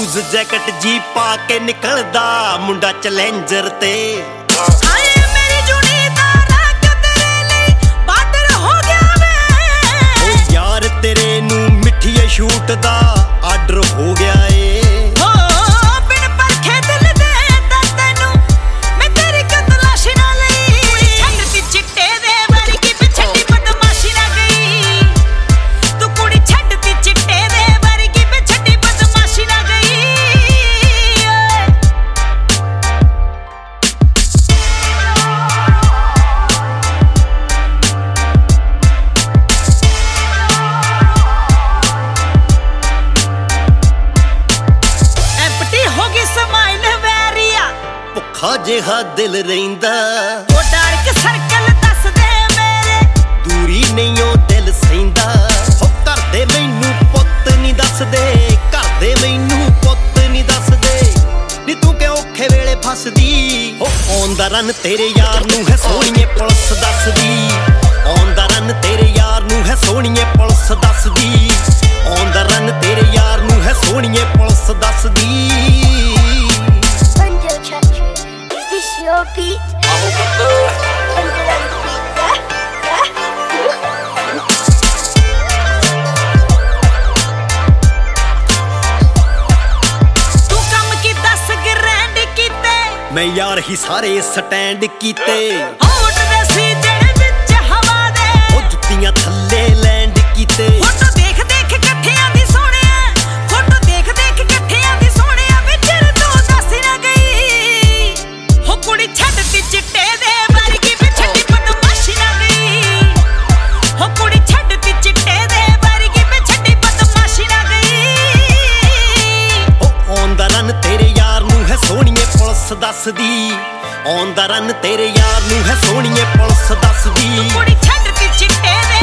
Loose jacket ਜੀ ਪਾ ਕੇ ਨਿਕਲਦਾ ਮੁੰਡਾ ਚੈਲੰਜਰ ਤੇ। ਹਾਏ ਮੇਰੀ ਜੁਣੀ ਦਾ ਰੰਗ ਤੇਰੇ ਲਈ ਬਾਰਡਰ ਹੋ ਗਿਆ ਵੇ। ਓ ਯਾਰ ਤੇਰੇ ਨੂੰ ਮਿੱਠੀਏ ਸ਼ੂਟ ਦਾ ਆਰਡਰ ਹੋ ਗਿਆ ਏ। ਬਿਨ ਪਰਖੇ ਦਿਲ ਦੇ ਤਾਂ ਤੈਨੂੰ ਮੈਂ ਤੇਰੀ ਕਤਲਾਸ਼ੀ ਨਾ ਲਈ। ਕੁੜੀ ਛੱਡਤੀ ਚਿੱਟੇ ਦੇ ਵਰਗੀ ਪਿਛੜੀ ਬਦਮਾਸ਼ੀ ਨਾ ਗਈ। ਤੂੰ ਕੁੜੀ ਛੱਡਤੀ ਚਿੱਟੇ ਦੇ ਵਰਗੀ ਪਿਛੜੀ ਬਦਮਾਸ਼ੀ ਨਾ ਗਈ। ਐਂਪਟੀ ਹੋ ਗਈ ਸਮਾਈਲ ਵੈਰੀਆ ਭੁੱਖਾ ਜਿਹਾ ਦਿਲ ਰਹਿੰਦਾ ਉਹ ਡਾਰਕ ਸਰਕਲ ਦੱਸ ਦੇ ਮੇਰੇ। ਦੂਰੀ ਨਹੀਂ ਉਹ ਦਿਲ ਸਹਿੰਦਾ। ਹੋ ਘਰਦੇ ਮੈਨੂੰ ਪੁੱਤ ਨਹੀਂ ਦੱਸਦੇ, ਘਰਦੇ ਮੈਨੂੰ ਪੁੱਤ ਨਹੀਂ ਦੱਸਦੇ। ਨੀ ਤੂੰ ਕਿ ਔਖੇ ਵੇਲੇ ਫਸਦੀ। ਹੋ ਔਨ ਦਾ ਰਨ ਤੇਰੇ ਯਾਰ ਨੂੰ ਹੈ ਸੋਹਣੀਏ ਪੁਲਿਸ ਦੱਸਦੀ। ਔਨ ਦਾ ਰਨ ਤੇਰੇ ਯਾਰ ਨੂੰ ਹੈ ਸੋਹਣੀਏ ਪੁਲਿਸ ਦੱਸਦੀ। ਔਨ ਦਾ ਰਨ ਤੇਰੇ ਯਾਰ ਨੂੰ ਹੈ ਸੋਹਣੀਏ ਪੁਲਿਸ ਦੱਸਦੀ। Thunder Chatter, is this your beat? ਤੂੰ ਕੰਮ ਕੀ ਦੱਸ ਗ੍ਰੈਂਡ ਕੀਤੇ। ਮੈਂ ਯਾਰ ਹੀ ਸਾਰੇ ਸਟੈਂਡ ਕੀਤੇ। ਹੋਟ ਦੇ ਸੀ ਜਿਹੜੇ ਵਿੱਚ ਹਵਾ ਦੇ। ਉਹ ਜੁੱਤੀਆਂ ਥੱਲੇ ਲੈਂਡ ਕੀਤੇ। ਫੋਟੋ ਦੇਖ ਦੇਖ ਇਕੱਠਿਆਂ ਦੀ ਸੋਹਣਿਆ। ਫੋਟੋ ਦੇਖ ਦੇਖ ਇਕੱਠਿਆਂ ਦੀ ਸੋਹਣਿਆ ਵਿਚਰ ਤੂੰ ਦੱਸ ਨਾ ਗਈ। ਹੋ ਕੁੜੀ ਛੱਡਤੀ ਚਿੱਟੇ ਦੇ ਵਰਗੀ ਪਿਛੜੀ ਬਦਮਾਸ਼ੀ ਨਾ ਗਈ। ਹੋ ਕੁੜੀ ਛੱਡਤੀ ਚਿੱਟੇ ਦੇ ਵਰਗੀ ਪਿਛੜੀ ਬਦਮਾਸ਼ੀ ਨਾ ਗਈ। ਉਹ ਔਨ ਦਾ ਰਨ ਤੇਰੇ ਯਾਰ ਨੂੰ ਹੈ ਸੋਹਣੀਏ ਪੁਲਿਸ ਦੱਸਦੀ। ਔਨ ਦਾ ਰਨ ਤੇਰੇ ਯਾਰ ਨੂੰ ਹੈ ਸੋਹਣੀਏ ਪੁਲਿਸ ਦੱਸਦੀ। ਕੁੜੀ ਛੱਡਤੀ ਚਿੱਟੇ ਦੇ